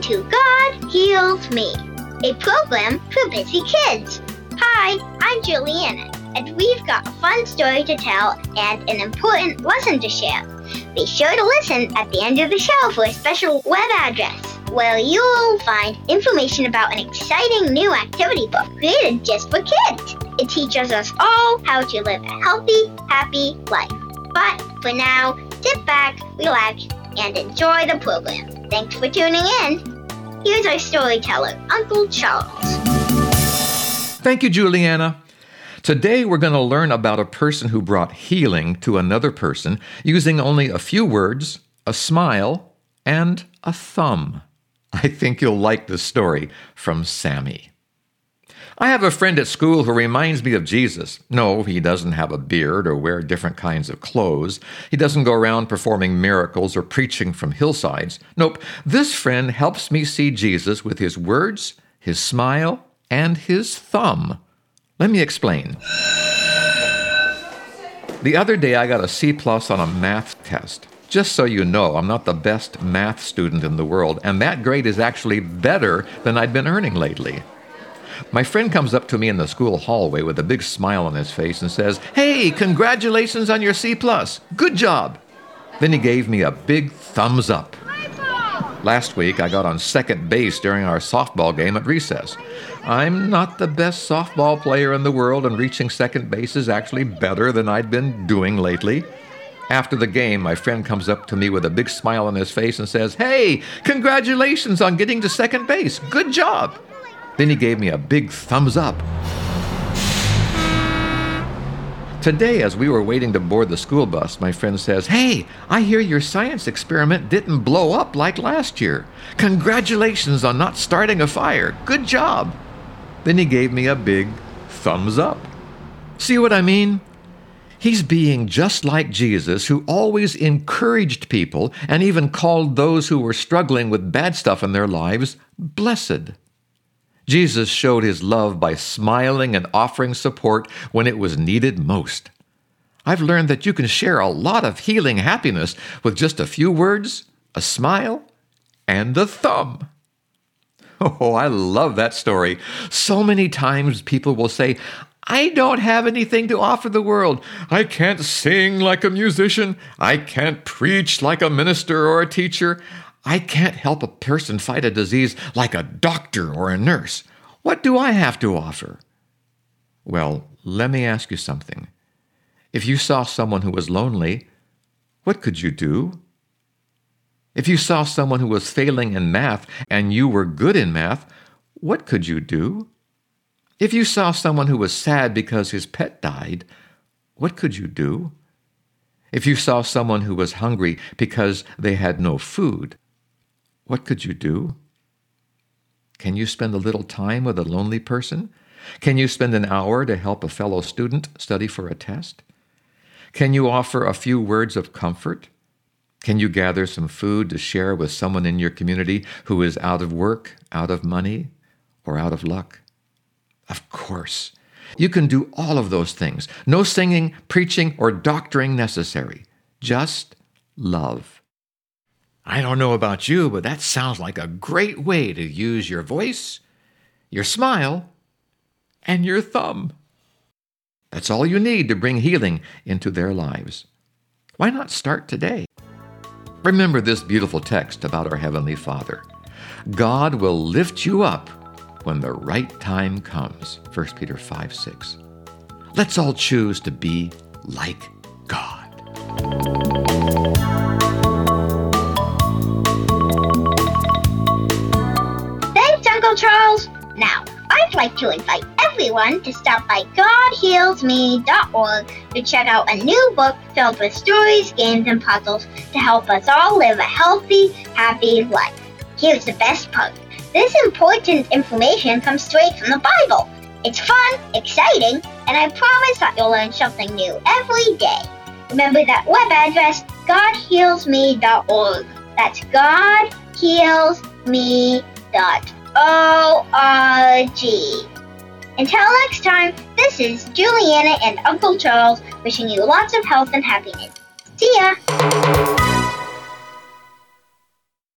to God Heals Me, a program for busy kids. Hi, I'm Juliana, and we've got a fun story to tell and an important lesson to share. Be sure to listen at the end of the show for a special web address where you'll find information about an exciting new activity book created just for kids. It teaches us all how to live a healthy, happy life. But for now, sit back, relax, and enjoy the program. Thanks for tuning in. Here's our storyteller, Uncle Charles. Thank you, Juliana. Today we're going to learn about a person who brought healing to another person using only a few words, a smile, and a thumb. I think you'll like this story from Sammy. I have a friend at school who reminds me of Jesus. No, he doesn't have a beard or wear different kinds of clothes. He doesn't go around performing miracles or preaching from hillsides. Nope, this friend helps me see Jesus with his words, his smile, and his thumb. Let me explain. The other day I got a C+ on a math test. Just so you know, I'm not the best math student in the world, and that grade is actually better than I'd been earning lately. My friend comes up to me in the school hallway with a big smile on his face and says, "Hey, congratulations on your C+. Good job." Then he gave me a big thumbs up. Last week, I got on second base during our softball game at recess. I'm not the best softball player in the world, and reaching second base is actually better than I'd been doing lately. After the game, my friend comes up to me with a big smile on his face and says, "Hey, congratulations on getting to second base. Good job." Then he gave me a big thumbs up. Today, as we were waiting to board the school bus, my friend says, "Hey, I hear your science experiment didn't blow up like last year. Congratulations on not starting a fire. Good job." Then he gave me a big thumbs up. See what I mean? He's being just like Jesus, who always encouraged people and even called those who were struggling with bad stuff in their lives blessed. Jesus showed his love by smiling and offering support when it was needed most. I've learned that you can share a lot of healing happiness with just a few words, a smile, and a thumb. Oh, I love that story. So many times people will say, "I don't have anything to offer the world. I can't sing like a musician. I can't preach like a minister or a teacher. I can't help a person fight a disease like a doctor or a nurse. What do I have to offer?" Well, let me ask you something. If you saw someone who was lonely, what could you do? If you saw someone who was failing in math and you were good in math, what could you do? If you saw someone who was sad because his pet died, what could you do? If you saw someone who was hungry because they had no food, what could you do? Can you spend a little time with a lonely person? Can you spend an hour to help a fellow student study for a test? Can you offer a few words of comfort? Can you gather some food to share with someone in your community who is out of work, out of money, or out of luck? Of course. You can do all of those things. No singing, preaching, or doctoring necessary. Just love. I don't know about you, but that sounds like a great way to use your voice, your smile, and your thumb. That's all you need to bring healing into their lives. Why not start today? Remember this beautiful text about our Heavenly Father. God will lift you up when the right time comes. 1 Peter 5:6. Let's all choose to be like God. Thanks, Uncle Charles. Now, I'd like to invite everyone to stop by GodHealsMe.org to check out a new book filled with stories, games, and puzzles to help us all live a healthy, happy life. Here's the best part. This important information comes straight from the Bible. It's fun, exciting, and I promise that you'll learn something new every day. Remember that web address, GodHealsMe.org. That's GodHealsMe.org. Until next time, this is Juliana and Uncle Charles wishing you lots of health and happiness. See ya!